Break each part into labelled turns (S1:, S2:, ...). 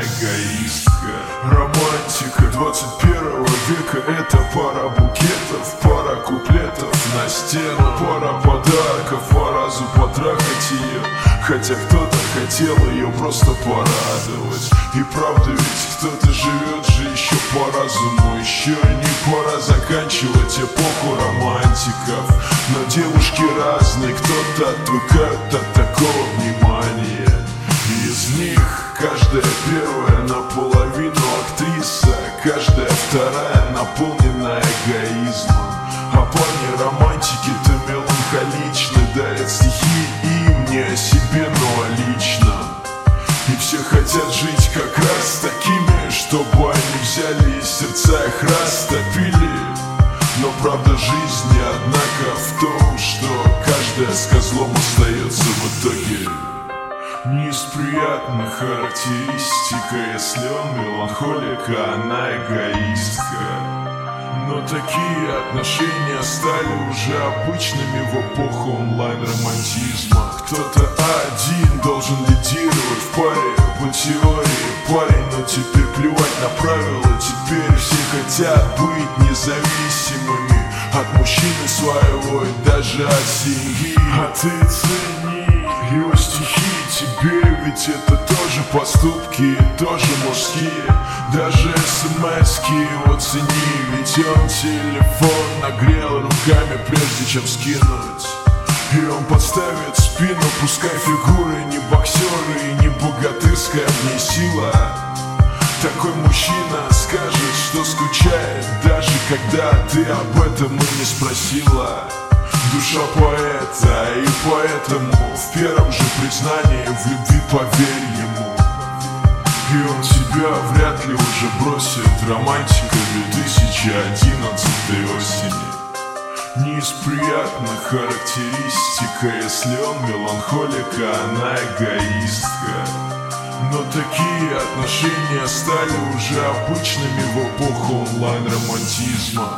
S1: эгоистка. Романтика 21 века — это пара букетов, пара куплетов на стену, пара подарков, по разу потрахать ее, хотя кто-то хотел ее просто порадовать. И правда ведь кто-то живет же еще по разуму, еще не пора заканчивать эпоху романтиков. Но девушки разные, кто-то отвыкает от такого внимания. И из них каждая первая наполовину актриса, каждая вторая наполнена эгоизмом. А парни романтики-то меланхоличны, дарят стихи им не о себе, но о личном. И все хотят жить как раз такими, чтобы они взяли и сердца их растопили. Но правда жизни, однако, в том, что каждая с козлом остается в итоге. Не из приятных характеристика, если он меланхолик, а она эгоистка. Но такие отношения стали уже обычными в эпоху онлайн-романтизма. Кто-то один должен лидировать в паре, по теории парень, но теперь плевать на правила. Теперь все хотят быть независимыми от мужчины своего и даже от семьи. А ты цени его стихи, тебе ведь это тоже поступки, тоже мужские. Даже смс-ки его цени, ведь он телефон нагрел руками, прежде чем скинуть. И он подставит спину, пускай фигуры не боксеры и не богатырская в ней сила. Такой мужчина скажет, что скучает, даже когда ты об этом и не спросила. Душа поэта, и поэтому в первом же признании в любви поверь ему. И он тебя вряд ли уже бросит, романтика 2011 осени. Не из приятных характеристика, если он меланхолик, а она эгоистка. Но такие отношения стали уже обычными в эпоху онлайн-романтизма.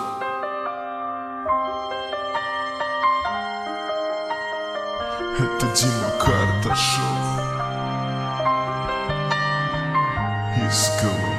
S1: Это Дима Карташов из головы.